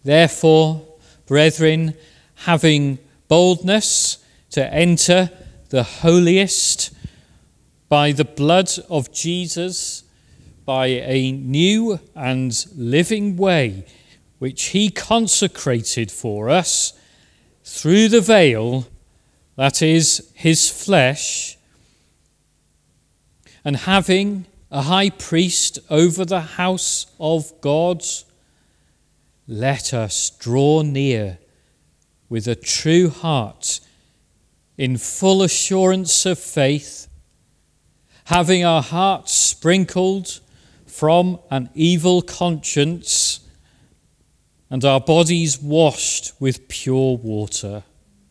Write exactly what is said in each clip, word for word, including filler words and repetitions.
Therefore, brethren, having boldness to enter the holiest by the blood of Jesus, by a new and living way which he consecrated for us through the veil, that is, his flesh, and having a high priest over the house of God, let us draw near with a true heart in full assurance of faith, having our hearts sprinkled from an evil conscience and our bodies washed with pure water.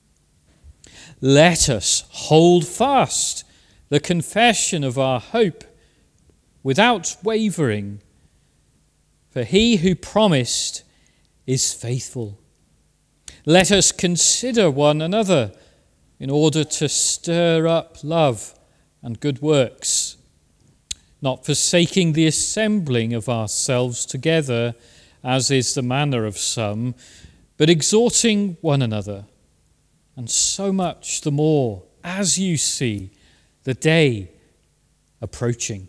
Let us hold fast the confession of our hope without wavering, for he who promised is faithful. Let us consider one another in order to stir up love and good works, not forsaking the assembling of ourselves together, as is the manner of some, but exhorting one another, and so much the more as you see the day approaching.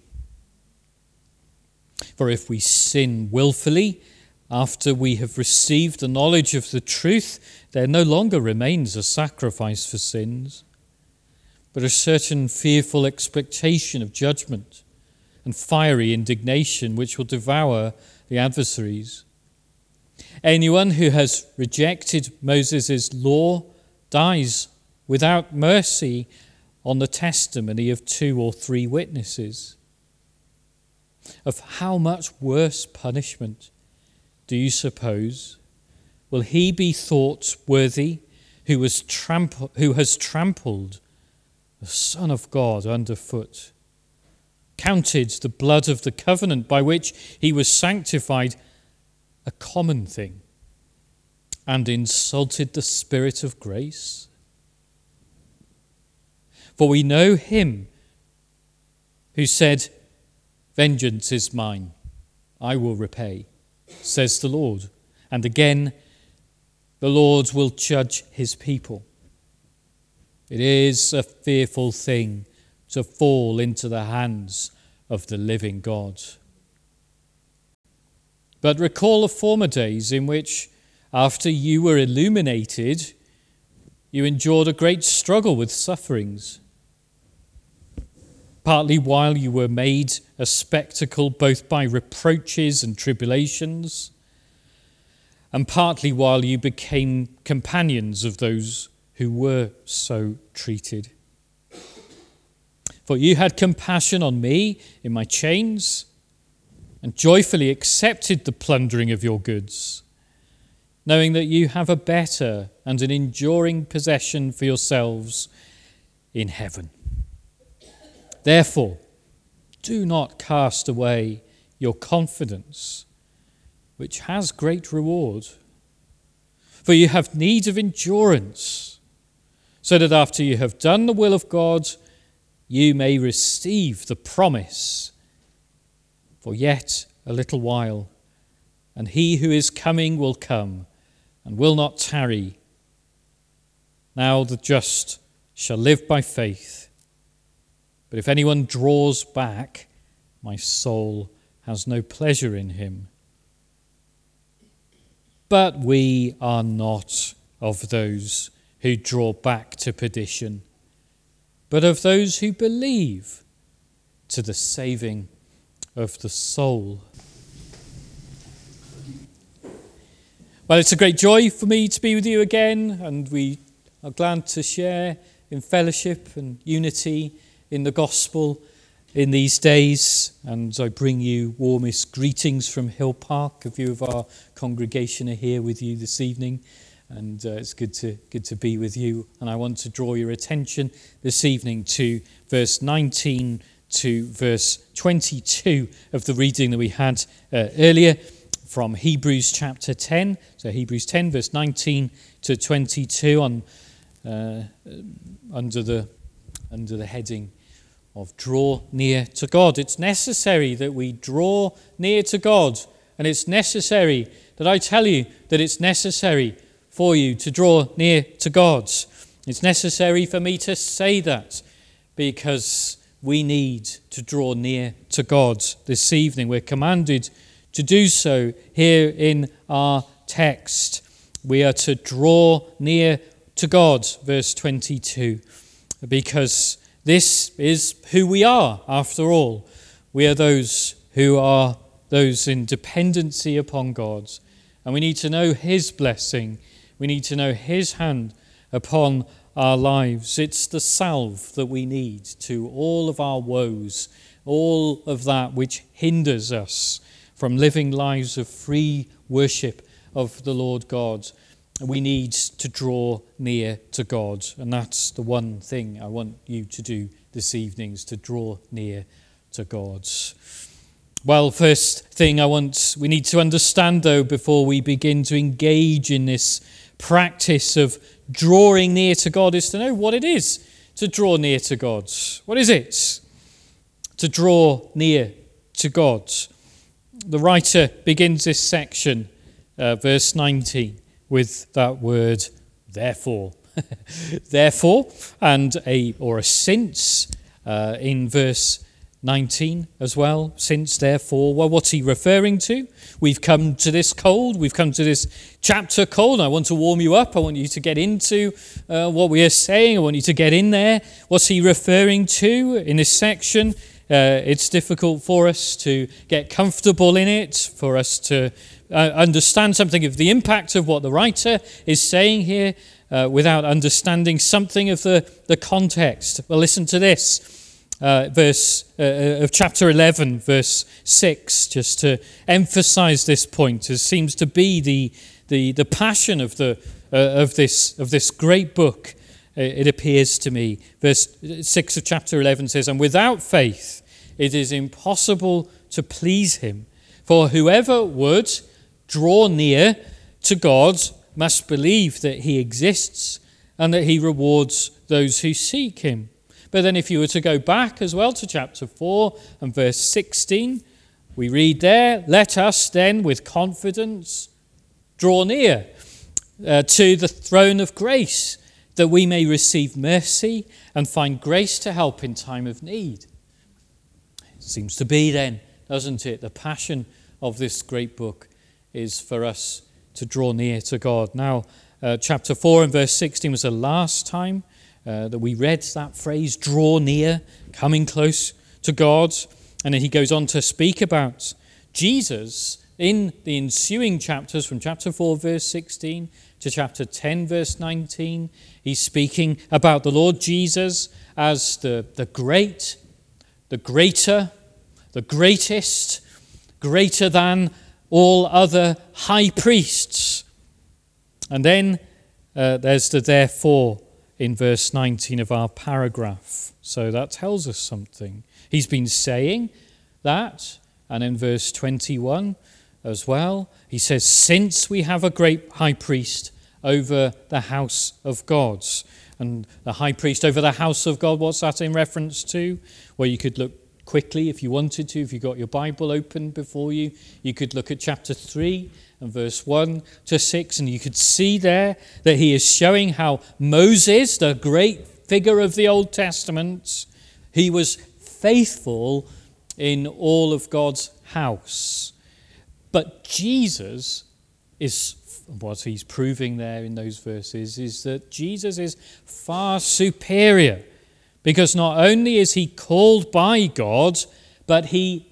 For if we sin willfully after we have received the knowledge of the truth, there no longer remains a sacrifice for sins, but a certain fearful expectation of judgment and fiery indignation which will devour the adversaries. Anyone who has rejected Moses' law dies without mercy on the testimony of two or three witnesses. Of how much worse punishment, do you suppose, will he be thought worthy who, was tramp- who has trampled the Son of God underfoot, counted the blood of the covenant by which he was sanctified a common thing, and insulted the Spirit of grace? For we know him who said, "Vengeance is mine, I will repay, says the Lord." And again, the Lord will judge his people. It is a fearful thing to fall into the hands of the living God. But recall the former days in which, after you were illuminated, you endured a great struggle with sufferings, partly while you were made a spectacle both by reproaches and tribulations, and partly while you became companions of those who were so treated. For you had compassion on me in my chains, and joyfully accepted the plundering of your goods, knowing that you have a better and an enduring possession for yourselves in heaven. Therefore, do not cast away your confidence, which has great reward. For you have need of endurance, so that after you have done the will of God, you may receive the promise. For yet a little while, and he who is coming will come, and will not tarry. Now the just shall live by faith. But if anyone draws back, my soul has no pleasure in him. But we are not of those who draw back to perdition, but of those who believe to the saving of the soul. Well, it's a great joy for me to be with you again, and we are glad to share in fellowship and unity in the gospel in these days. And I bring you warmest greetings from Hill Park. A few of our congregation are here with you this evening, and uh, it's good to good to be with you. And I want to draw your attention this evening to verse nineteen to verse twenty-two of the reading that we had uh, earlier from Hebrews chapter ten. So Hebrews ten, verse nineteen to twenty-two, on uh, under the under the heading of draw near to God. It's necessary that we draw near to God, and it's necessary that I tell you that it's necessary for you to draw near to God. It's necessary for me to say that because we need to draw near to God this evening. We're commanded to do so here in our text. We are to draw near to God, verse twenty-two, because this is who we are, after all. We are those who are those in dependency upon God, and we need to know his blessing. We need to know his hand upon our lives. It's the salve that we need to all of our woes, all of that which hinders us from living lives of free worship of the Lord God. We need to draw near to God, and that's the one thing I want you to do this evening, is to draw near to God. Well, first thing I want, we need to understand, though, before we begin to engage in this practice of drawing near to God, is to know what it is to draw near to God. What is it to draw near to God? The writer begins this section, uh, verse nineteen, with that word, therefore. Therefore, and a or a since uh, in verse nineteen as well. Since, therefore. Well, what's he referring to? We've come to this cold. We've come to this chapter cold. I want to warm you up. I want you to get into uh, what we are saying. I want you to get in there. What's he referring to in this section? Uh, it's difficult for us to get comfortable in it, for us to uh, understand something of the impact of what the writer is saying here uh, without understanding something of the, the context. Well, listen to this, uh, verse uh, of chapter eleven, verse six, just to emphasize this point. It seems to be the the, the passion of the uh, of this of this great book. It appears to me. Verse six of chapter eleven says, and without faith it is impossible to please him. For whoever would draw near to God must believe that he exists and that he rewards those who seek him. But then if you were to go back as well to chapter four and verse sixteen, we read there, let us then with confidence draw near uh, to the throne of grace, that we may receive mercy and find grace to help in time of need. It seems to be then, doesn't it? The passion of this great book is for us to draw near to God. Now, uh, chapter four and verse sixteen was the last time uh, that we read that phrase, draw near, coming close to God. And then he goes on to speak about Jesus in the ensuing chapters from chapter four, verse sixteen to chapter ten, verse nineteen. He's speaking about the Lord Jesus as the, the great, the greater, the greatest, greater than all other high priests. And then uh, there's the therefore in verse nineteen of our paragraph. So that tells us something. He's been saying that, and in verse twenty-one as well, he says, since we have a great high priest over the house of God. And the high priest over the house of God, what's that in reference to? Well, you could look quickly if you wanted to, if you got your Bible open before you. You could look at chapter three and verse one to six, and you could see there that he is showing how Moses, the great figure of the Old Testament, he was faithful in all of God's house. But Jesus is, what he's proving there in those verses is that Jesus is far superior, because not only is he called by God, but he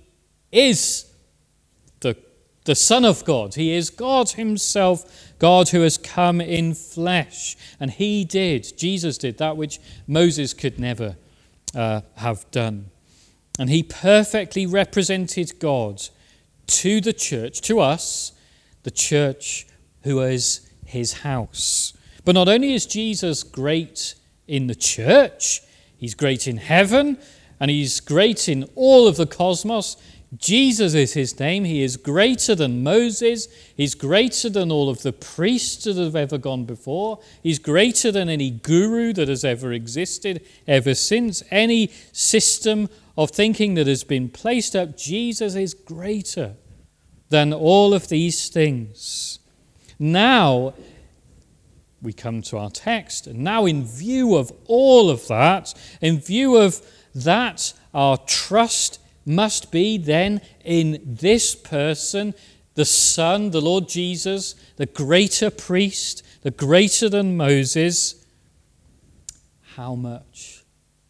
is the, the Son of God. He is God himself, God who has come in flesh. And he did, Jesus did, that which Moses could never uh, have done. And he perfectly represented God to the church, to us, the church who is his house. But not only is Jesus great in the church, he's great in heaven, and he's great in all of the cosmos. Jesus is his name. He is greater than Moses. He's greater than all of the priests that have ever gone before. He's greater than any guru that has ever existed ever since. Any system of thinking that has been placed up, Jesus is greater than all of these things. Now, we come to our text, and now in view of all of that, in view of that, our trust must be then in this person, the Son, the Lord Jesus, the greater priest, the greater than Moses. How much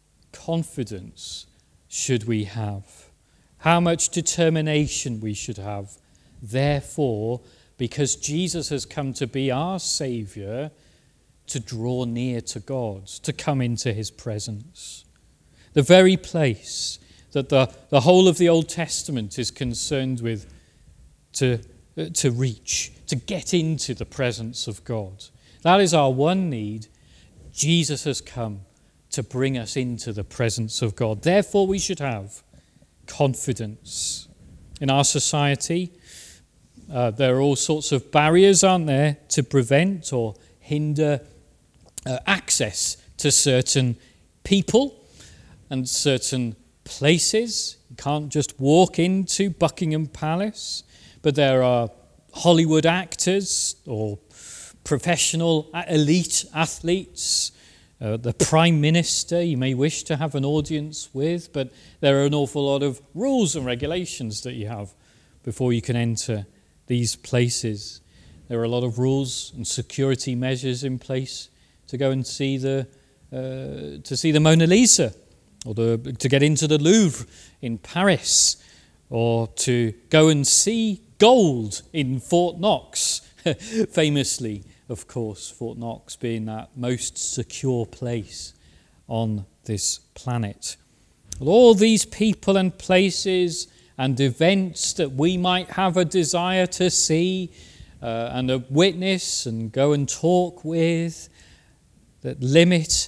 confidence should we have? How much determination we should have? Therefore, because Jesus has come to be our Saviour, to draw near to God, to come into his presence. The very place that the, the whole of the Old Testament is concerned with to, uh, to reach, to get into the presence of God. That is our one need. Jesus has come to bring us into the presence of God. Therefore, we should have confidence. In our society, uh, there are all sorts of barriers, aren't there, to prevent or hinder uh, access to certain people and certain places. You can't just walk into Buckingham Palace, but there are Hollywood actors or professional elite athletes, uh, the Prime Minister you may wish to have an audience with, but there are an awful lot of rules and regulations that you have before you can enter these places. There are a lot of rules and security measures in place to go and see the uh, to see the Mona Lisa, or the, to get into the Louvre in Paris, or to go and see gold in Fort Knox, famously, of course, Fort Knox being that most secure place on this planet. Well, all these people and places and events that we might have a desire to see uh, and a witness and go and talk with, that limit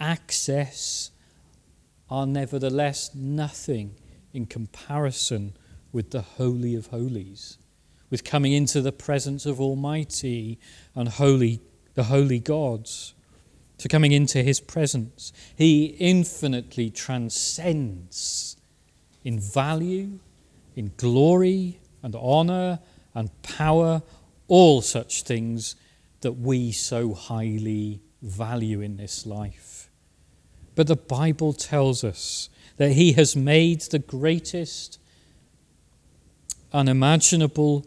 access, are nevertheless nothing in comparison with the Holy of Holies, with coming into the presence of Almighty and holy, the holy God, to coming into his presence. He infinitely transcends in value, in glory and honour and power, all such things that we so highly value in this life. But the Bible tells us that he has made the greatest unimaginable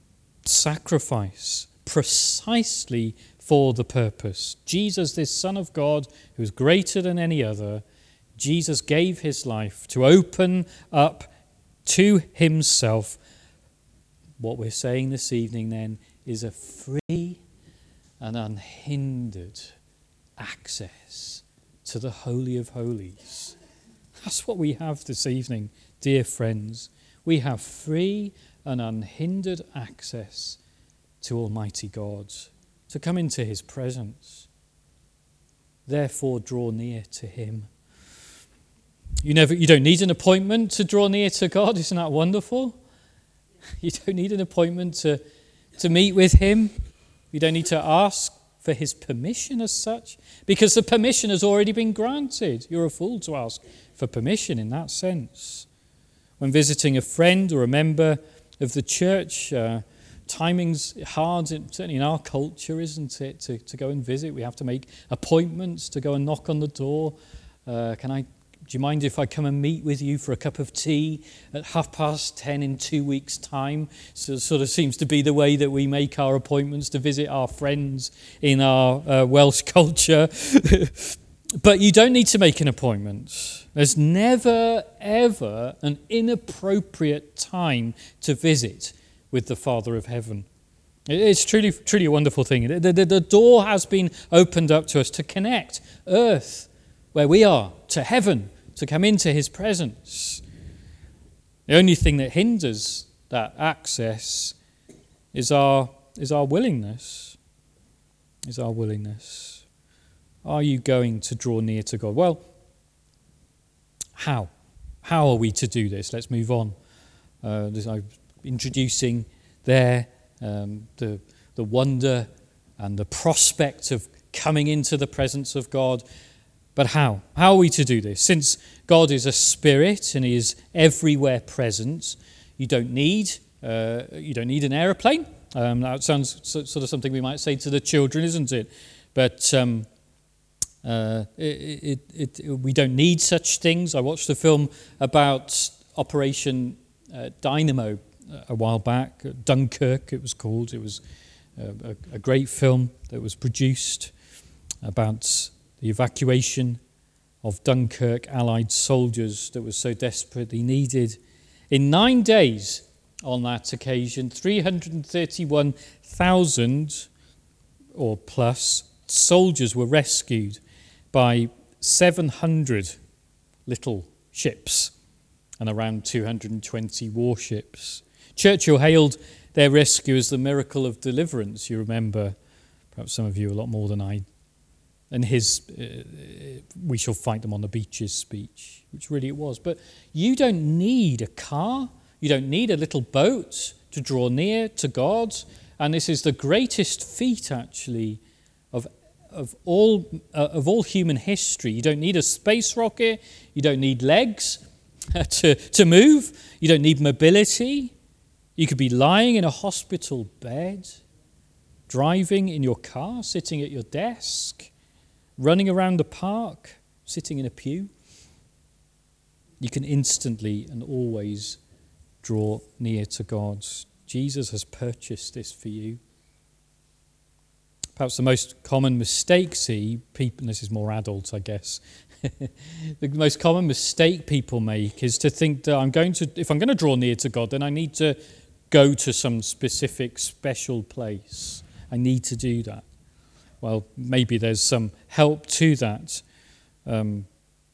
sacrifice precisely for the purpose. Jesus, this Son of God, who is greater than any other, Jesus gave his life to open up to himself. What we're saying this evening then is a free and unhindered access to the Holy of Holies. That's what we have this evening, dear friends. We have free and unhindered access to Almighty God, to come into his presence. Therefore, draw near to him. You never, you don't need an appointment to draw near to God. Isn't that wonderful? You don't need an appointment to, to meet with him. You don't need to ask for his permission as such, because the permission has already been granted. You're a fool to ask for permission in that sense. When visiting a friend or a member of the church, uh, timing's hard, certainly in our culture, isn't it, to, to go and visit. We have to make appointments to go and knock on the door. Uh, can I? Do you mind if I come and meet with you for a cup of tea at half past ten in two weeks' time? So it sort of seems to be the way that we make our appointments to visit our friends in our uh, Welsh culture. But you don't need to make an appointment. There's never, ever an inappropriate time to visit with the Father of Heaven. It's truly, truly a wonderful thing. The, the, the door has been opened up to us to connect earth, where we are, to heaven, to come into his presence. The only thing that hinders that access is our, is our willingness. Is our willingness. Are you going to draw near to God? Well, how? How are we to do this? Let's move on. Uh, I'm introducing there um, the, the wonder and the prospect of coming into the presence of God. But how? How are we to do this? Since God is a spirit and he is everywhere present, you don't need Uh, you don't need an aeroplane. Um, that sounds so, sort of something we might say to the children, isn't it? But um, uh, it, it, it, we don't need such things. I watched a film about Operation uh, Dynamo a while back. Dunkirk, it was called. It was a, a, a great film that was produced about the evacuation of Dunkirk Allied soldiers that was so desperately needed. In nine days on that occasion, three hundred thirty-one thousand or plus soldiers were rescued by seven hundred little ships and around two hundred twenty warships. Churchill hailed their rescue as the miracle of deliverance. You remember, perhaps some of you a lot more than I, and his uh, "we shall fight them on the beaches" speech, which really it was. But you don't need a car, you don't need a little boat to draw near to God, and this is the greatest feat, actually, of of all uh, of all human history. You don't need a space rocket, you don't need legs to to move, you don't need mobility. You could be lying in a hospital bed, driving in your car, sitting at your desk, running around the park, sitting in a pew. You can instantly and always draw near to God. Jesus has purchased this for you. Perhaps the most common mistake, see, people, and this is more adult, I guess, the most common mistake people make is to think that I'm going to, if I'm going to draw near to God, then I need to go to some specific special place. I need to do that. Well, maybe there's some help to that. Um,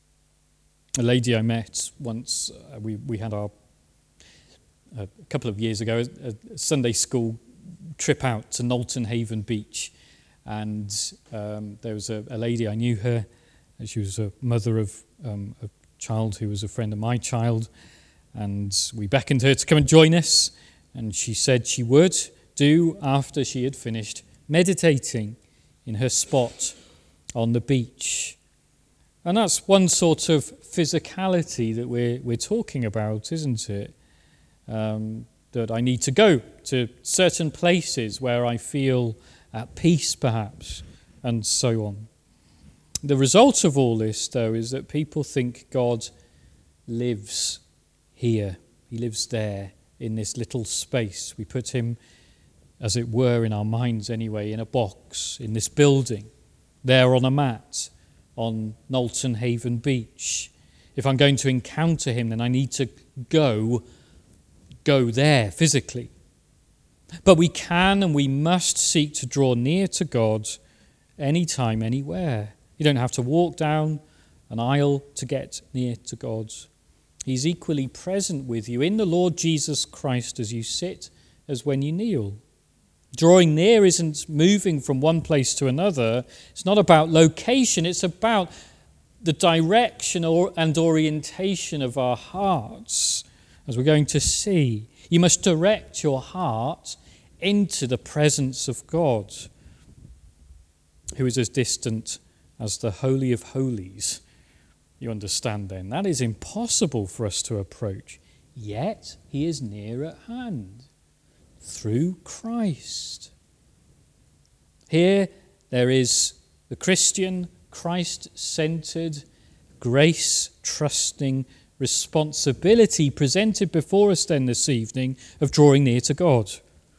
a lady I met once, uh, we, we had our, uh, a couple of years ago, a, a Sunday school trip out to Knowlton Haven Beach. And um, there was a, a lady, I knew her. She was a mother of um, a child who was a friend of my child. And we beckoned her to come and join us. And she said she would do after she had finished meditating in her spot on the beach. And that's one sort of physicality that we're, we're talking about, isn't it? Um, that I need to go to certain places where I feel at peace, perhaps, and so on. The result of all this, though, is that people think God lives here. He lives there in this little space. We put him, as it were, in our minds anyway, in a box, in this building, there on a mat, on Knowlton Haven Beach. If I'm going to encounter him, then I need to go, go there physically. But we can and we must seek to draw near to God anytime, anywhere. You don't have to walk down an aisle to get near to God. He's equally present with you in the Lord Jesus Christ as you sit as when you kneel. Drawing near isn't moving from one place to another. It's not about location. It's about the direction or, and orientation of our hearts, as we're going to see. You must direct your heart into the presence of God, who is as distant as the Holy of Holies. You understand then, that is impossible for us to approach. Yet he is near at hand through Christ. Here there is the Christian, Christ-centered, grace-trusting responsibility presented before us then this evening of drawing near to God.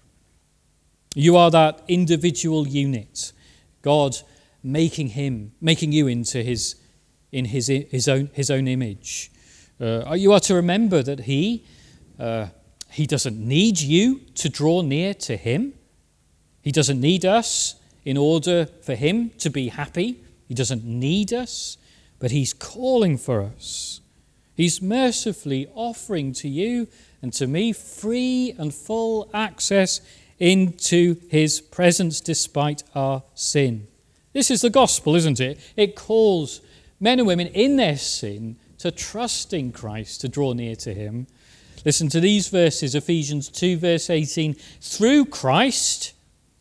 You are that individual unit, God making him, making you into his in his his own his own image. Uh, you are to remember that he uh, he doesn't need you to draw near to him. He doesn't need us in order for him to be happy. He doesn't need us, but he's calling for us. He's mercifully offering to you and to me free and full access into his presence despite our sin. This is the gospel, isn't it? It calls men and women in their sin to trust in Christ, to draw near to him. Listen to these verses, Ephesians two, verse eighteen. Through Christ,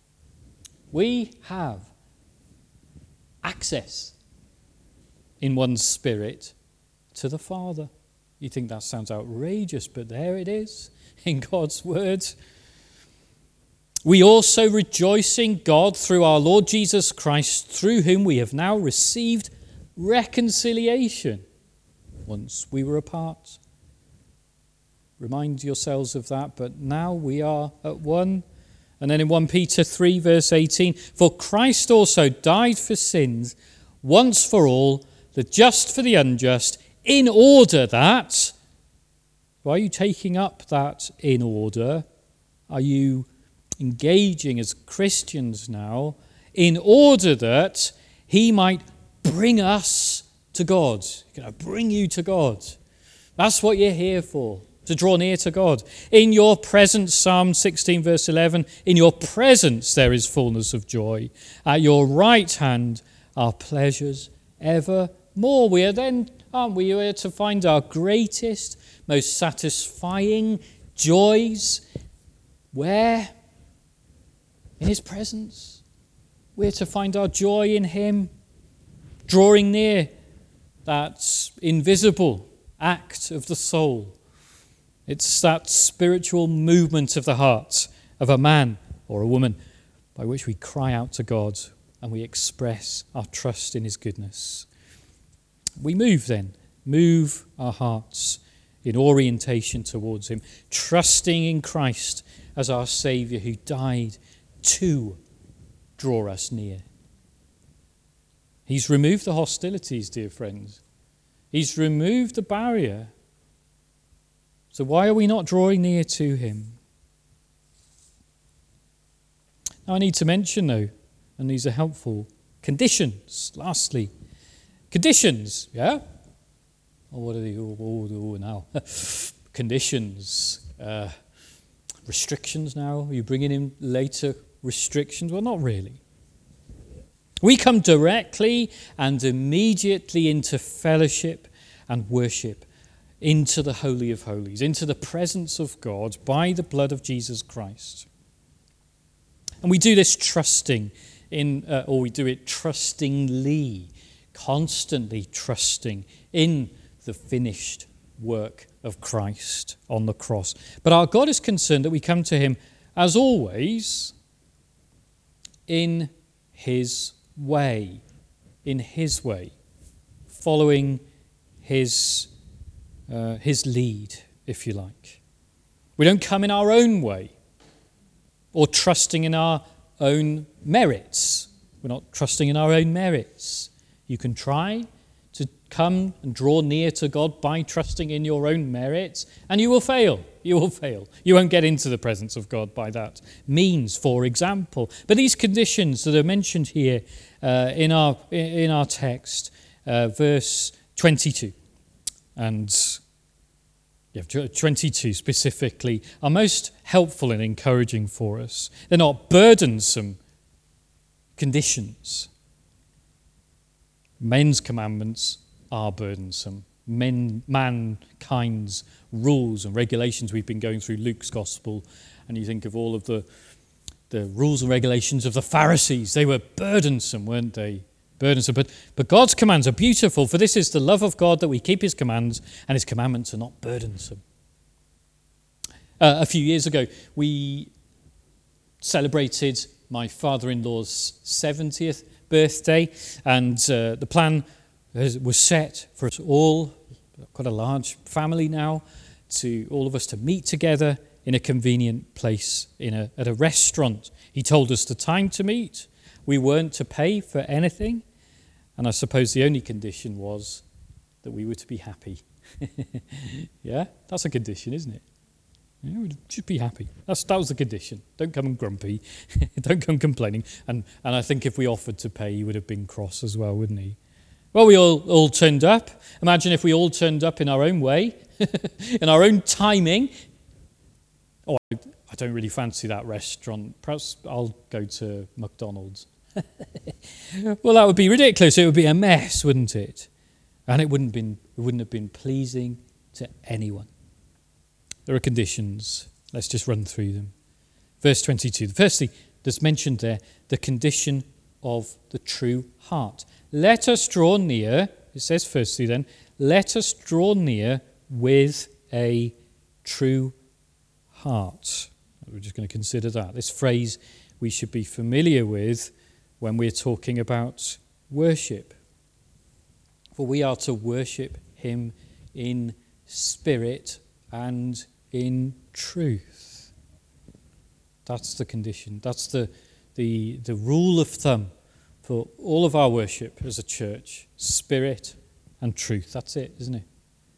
we have access in one spirit to the Father. You think that sounds outrageous, but there it is in God's word. We also rejoice in God through our Lord Jesus Christ, through whom we have now received reconciliation. Once we were apart. Remind yourselves of that, but now we are at one. And then in First Peter three, verse eighteen, for Christ also died for sins once for all, the just for the unjust, in order that, why are you taking up that in order? Are you engaging as Christians now in order that he might bring us to God? He's going to bring you to God. That's what you're here for, to draw near to God. In your presence, Psalm sixteen, verse eleven, in your presence there is fullness of joy. At your right hand are pleasures evermore. We are then, aren't we, we are to find our greatest, most satisfying joys. Where? In his presence. We're to find our joy in him, drawing near that invisible act of the soul. It's that spiritual movement of the heart of a man or a woman by which we cry out to God and we express our trust in his goodness. We move then, move our hearts in orientation towards him, trusting in Christ as our Saviour who died to draw us near. He's removed the hostilities, dear friends. He's removed the barrier. So why are we not drawing near to him? Now I need to mention, though, and these are helpful, conditions, lastly. Conditions, yeah? Oh, what are they? Oh, oh, oh now. Conditions. Uh, restrictions now? Are you bringing in later restrictions? Well, not really. We come directly and immediately into fellowship and worship, into the Holy of Holies, into the presence of God by the blood of Jesus Christ. And we do this trusting in, uh, or we do it trustingly, constantly trusting in the finished work of Christ on the cross. But our God is concerned that we come to him, as always, in his way, in his way, following his, uh, his lead, if you like. We don't come in our own way or trusting in our own merits. We're not trusting in our own merits. You can try to come and draw near to God by trusting in your own merits, and you will fail. You will fail. You won't get into the presence of God by that means, for example. But these conditions that are mentioned here uh, in our in our text, uh, verse twenty-two, and yeah, twenty-two specifically, are most helpful and encouraging for us. They're not burdensome conditions. Men's commandments are burdensome. Men, mankind's rules and regulations. We've been going through Luke's gospel, and you think of all of the the rules and regulations of the Pharisees. They were burdensome, weren't they? Burdensome. But, but God's commands are beautiful, for this is the love of God, that we keep his commands, and his commandments are not burdensome. Uh, a few years ago, we celebrated my father-in-law's seventieth birthday, and uh, the plan was set for us all, quite a large family now, to all of us to meet together in a convenient place in a, at a restaurant. He told us the time to meet. We weren't to pay for anything, and I suppose the only condition was that we were to be happy. Yeah, that's a condition, isn't it? Yeah, we should be happy. That's, that was the condition. Don't come grumpy. Don't come complaining. And and I think if we offered to pay, he would have been cross as well, wouldn't he? Well, we all, all turned up. Imagine if we all turned up in our own way, in our own timing. Oh, I, I don't really fancy that restaurant. Perhaps I'll go to McDonald's. Well, that would be ridiculous. It would be a mess, wouldn't it? And it wouldn't been it wouldn't have been pleasing to anyone. There are conditions. Let's just run through them. Verse twenty-two. Firstly, there's mentioned there the condition of the true heart. Let us draw near, it says firstly then, let us draw near with a true heart. We're just going to consider that. This phrase we should be familiar with when we're talking about worship. For we are to worship him in spirit and in truth. That's the condition. That's the, the, the rule of thumb for all of our worship as a church. Spirit and truth. That's it, isn't it?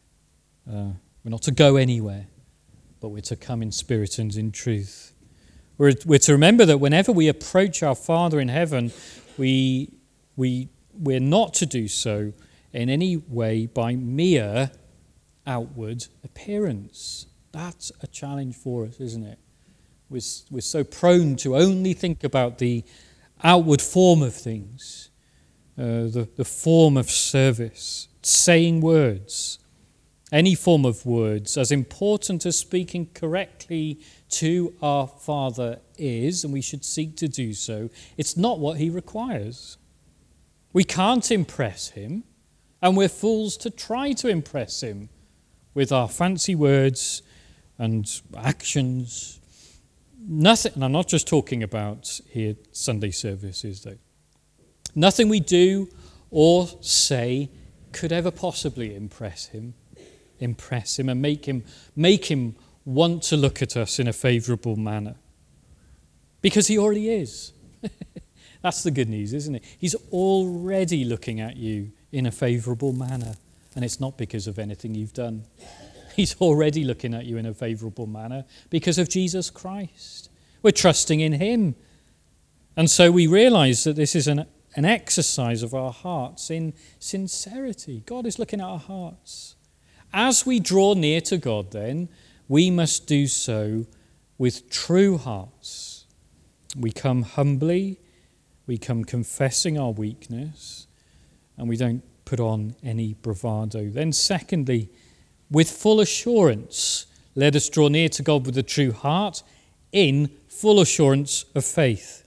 Uh, we're not to go anywhere, but we're to come in spirit and in truth. We're, we're to remember that whenever we approach our Father in heaven, we, we, we're not to do so in any way by mere outward appearance. That's a challenge for us, isn't it? We're, we're so prone to only think about the outward form of things, uh, the, the form of service, saying words, any form of words, as important as speaking correctly to our Father is, and we should seek to do so. It's not what he requires. We can't impress him, and we're fools to try to impress him with our fancy words and actions. Nothing, and I'm not just talking about here Sunday services, though. Nothing we do or say could ever possibly impress him, impress him and make him, make him want to look at us in a favourable manner. Because he already is. That's the good news, isn't it? He's already looking at you in a favourable manner. And it's not because of anything you've done. He's already looking at you in a favourable manner because of Jesus Christ. We're trusting in him. And so we realise that this is an, an exercise of our hearts in sincerity. God is looking at our hearts. As we draw near to God, then, we must do so with true hearts. We come humbly, we come confessing our weakness, and we don't put on any bravado. Then secondly, with full assurance, let us draw near to God with a true heart in full assurance of faith.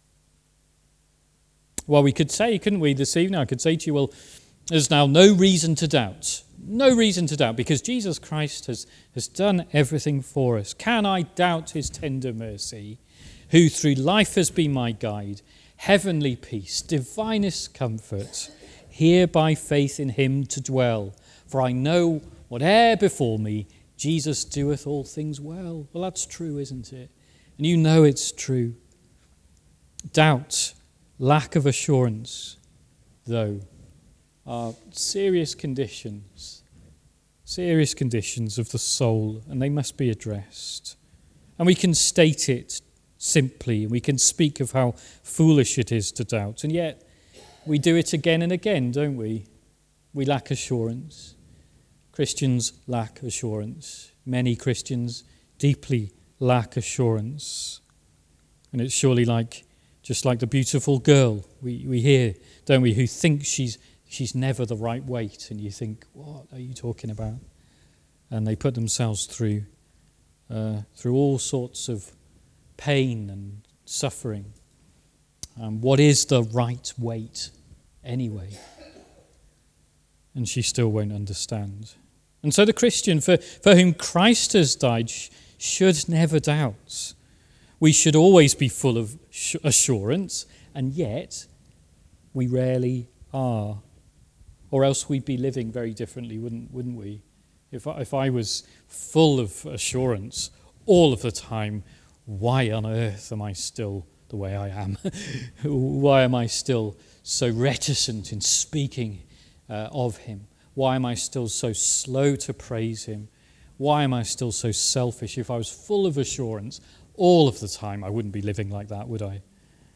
Well, we could say, couldn't we, this evening, I could say to you, well, there's now no reason to doubt. No reason to doubt, because Jesus Christ has, has done everything for us. Can I doubt his tender mercy, who through life has been my guide, heavenly peace, divinest comfort, here by faith in him to dwell? For I know whate'er befall me, Jesus doeth all things well. Well, that's true, isn't it? And you know it's true. Doubt, lack of assurance, though, are serious conditions, serious conditions of the soul, and they must be addressed. And we can state it simply, we can speak of how foolish it is to doubt, and yet we do it again and again, don't we? We lack assurance. Christians lack assurance. Many Christians deeply lack assurance. And it's surely like, just like the beautiful girl we, we hear, don't we, who thinks she's she's never the right weight, and you think, what are you talking about? And they put themselves through uh, through all sorts of pain and suffering. Um, what is the right weight anyway? And she still won't understand. And so the Christian, for, for whom Christ has died, sh- should never doubt. We should always be full of sh- assurance, and yet we rarely are. Or else we'd be living very differently, wouldn't wouldn't we? If I, if I was full of assurance all of the time, why on earth am I still the way I am? Why am I still so reticent in speaking uh, of him? Why am I still so slow to praise him? Why am I still so selfish? If I was full of assurance all of the time, I wouldn't be living like that, would I?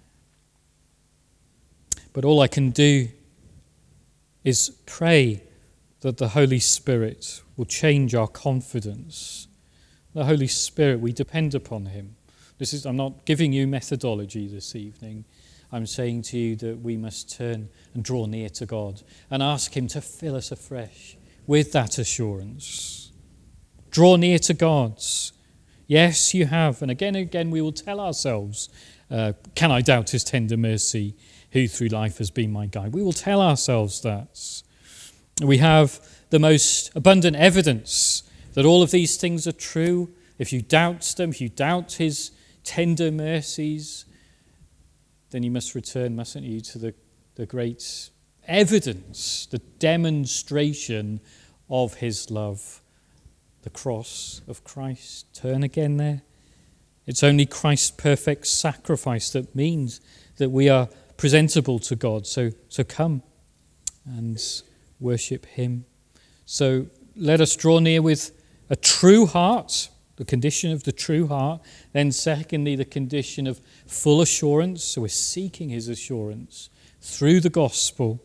But all I can do is pray that the Holy Spirit will change our confidence. The Holy Spirit, we depend upon him. This is, I'm not giving you methodology this evening. I'm saying to you that we must turn and draw near to God and ask him to fill us afresh with that assurance. Draw near to God. Yes, you have. And again and again we will tell ourselves, uh, can I doubt his tender mercy, who through life has been my guide? We will tell ourselves that. We have the most abundant evidence that all of these things are true, if you doubt them, if you doubt his tender mercies, then you must return, mustn't you, to the, the great evidence, the demonstration of his love, the cross of Christ. Turn again there. It's only Christ's perfect sacrifice that means that we are presentable to God. So, so come and worship him. So let us draw near with a true heart, the condition of the true heart. Then secondly, the condition of full assurance. So we're seeking his assurance through the gospel.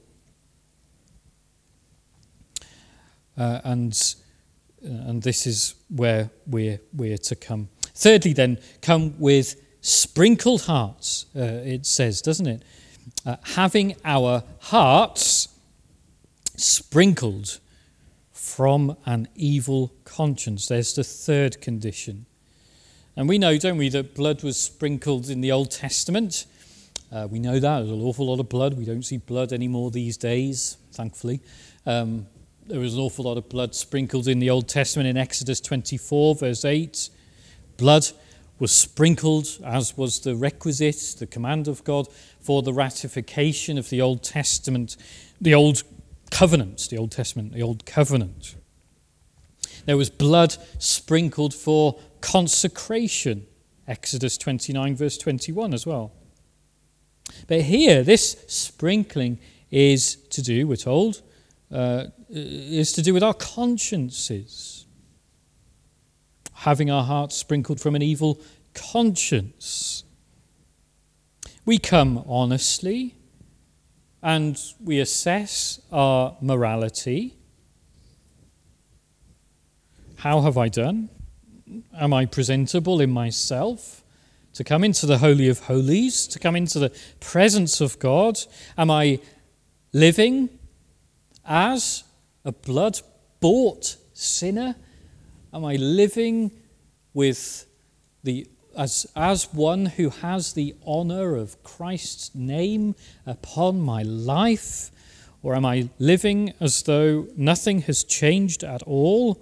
Uh, and and this is where we're, we're to come. Thirdly then, come with sprinkled hearts, uh, it says, doesn't it? Uh, having our hearts sprinkled from an evil conscience. There's the third condition. And we know, don't we, that blood was sprinkled in the Old Testament. Uh, we know that. There's an awful lot of blood. We don't see blood anymore these days, thankfully. Um, there was an awful lot of blood sprinkled in the Old Testament in Exodus twenty-four, verse eight. Blood was sprinkled, as was the requisite, the command of God, for the ratification of the Old Testament, the Old Covenant, the Old Testament, the Old Covenant. There was blood sprinkled for consecration, Exodus twenty-nine, verse twenty-one as well. But here, this sprinkling is to do, we're told, uh, is to do with our consciences. Having our hearts sprinkled from an evil conscience. We come honestly and we assess our morality. How have I done? Am I presentable in myself to come into the Holy of Holies, to come into the presence of God? Am I living as a blood-bought sinner? Am I living with the as as one who has the honor of Christ's name upon my life? Or am I living as though nothing has changed at all?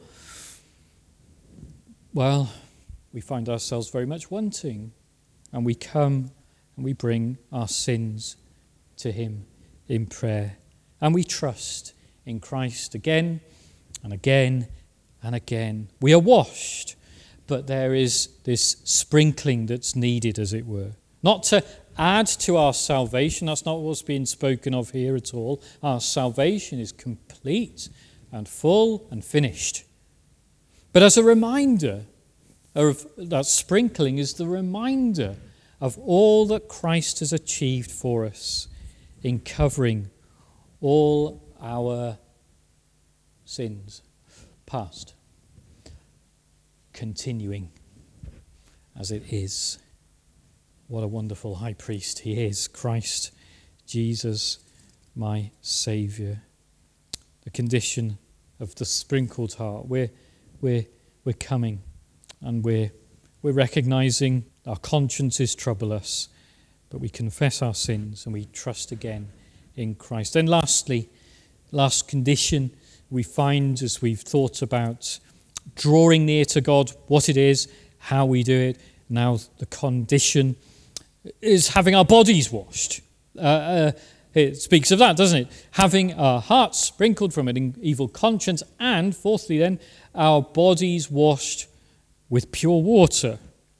Well, we find ourselves very much wanting, and we come and we bring our sins to him in prayer, and we trust in Christ again and again and again. We are washed, but there is this sprinkling that's needed, as it were. Not to add to our salvation, that's not what's being spoken of here at all. Our salvation is complete and full and finished. But as a reminder, of that sprinkling is the reminder of all that Christ has achieved for us in covering all our sins, past, continuing as it is. What a wonderful high priest he is, Christ Jesus, my Saviour. The condition of the sprinkled heart. We're, we're, we're coming and we're, we're recognising our consciences trouble us, but we confess our sins and we trust again in Christ. Then lastly, last condition we find as we've thought about drawing near to God, what it is, how we do it. Now the condition is having our bodies washed. Uh, uh, it speaks of that, doesn't it? Having our hearts sprinkled from an evil conscience, and fourthly then, our bodies washed with pure water.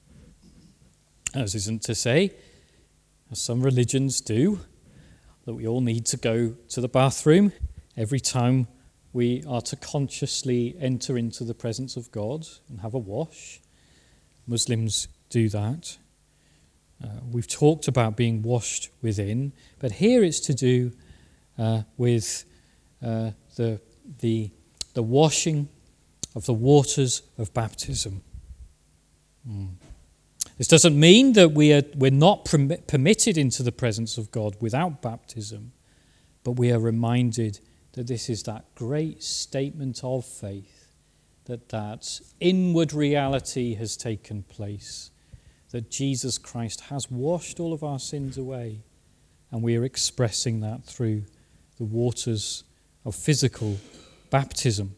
As isn't to say, as some religions do, that we all need to go to the bathroom every time we are to consciously enter into the presence of God and have a wash. Muslims do that. Uh, we've talked about being washed within, but here it's to do uh, with uh, the, the, the washing of the waters of baptism. Mm. This doesn't mean that we are, we're not perm- permitted into the presence of God without baptism, but we are reminded that this is that great statement of faith, that that inward reality has taken place, that Jesus Christ has washed all of our sins away, and we are expressing that through the waters of physical baptism.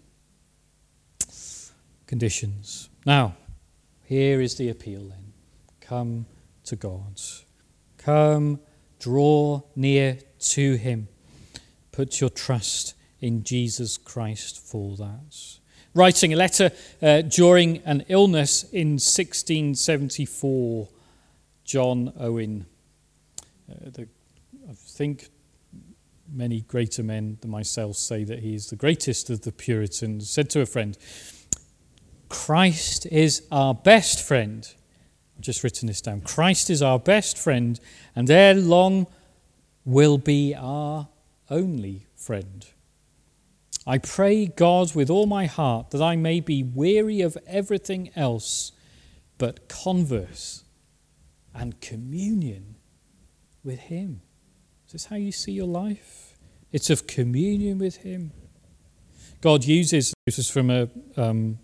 Conditions. Now, here is the appeal then. Come to God. Come, draw near to him. Put your trust in Jesus Christ for that. Writing a letter uh, during an illness in sixteen seventy-four, John Owen, uh, the, I think many greater men than myself say that he is the greatest of the Puritans, said to a friend, Christ is our best friend. I've just written this down. Christ is our best friend, and ere long will be our only friend. I pray God with all my heart that I may be weary of everything else but converse and communion with him. Is this how you see your life? It's of communion with him. God uses, this is from a, um,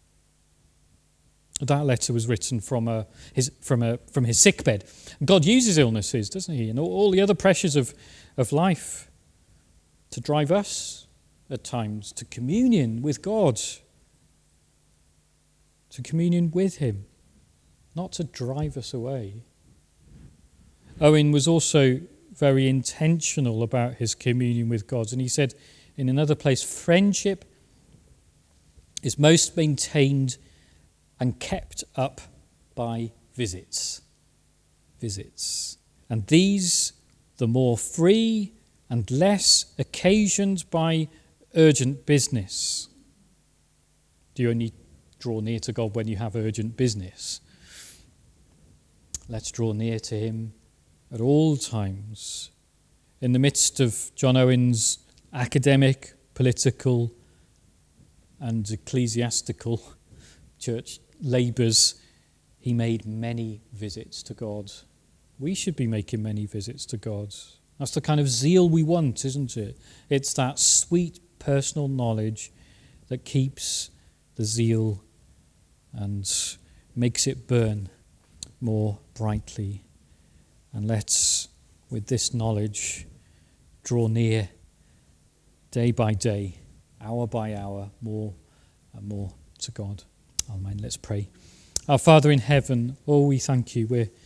that letter was written from a, his from a from his sickbed. God uses illnesses, doesn't he, and all, all the other pressures of, of life to drive us at times to communion with God, to communion with him, not to drive us away. Owen was also very intentional about his communion with God, and he said in another place, friendship is most maintained and kept up by visits. Visits. And these, the more free and less occasioned by urgent business. Do you only draw near to God when you have urgent business? Let's draw near to him at all times. In the midst of John Owen's academic, political, and ecclesiastical church labours, he made many visits to God. We should be making many visits to God. That's the kind of zeal we want, isn't it? It's that sweet personal knowledge that keeps the zeal and makes it burn more brightly. And let's, with this knowledge, draw near day by day, hour by hour, more and more to God. Amen. Let's pray. Our Father in heaven, oh, we thank you. We're,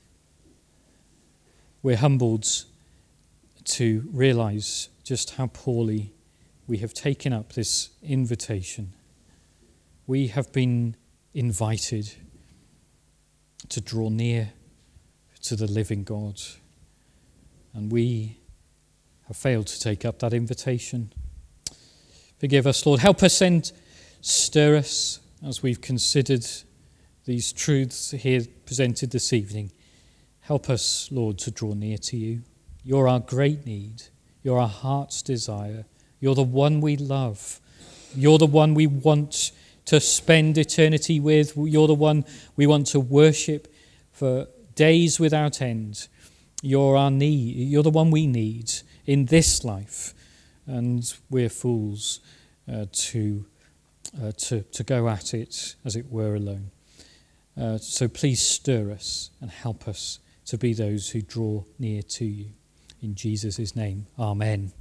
we're humbled to realise just how poorly we have taken up this invitation. We have been invited to draw near to the living God, and we have failed to take up that invitation. Forgive us, Lord. Help us and stir us as we've considered these truths here presented this evening. Help us, Lord, to draw near to you. You're our great need. You're our heart's desire. You're the one we love. You're the one we want to spend eternity with. You're the one we want to worship for days without end. You're our need. You're the one we need in this life. And we're fools uh, to, uh, to, to go at it, as it were, alone. Uh, so please stir us and help us to be those who draw near to you. In Jesus' name, amen.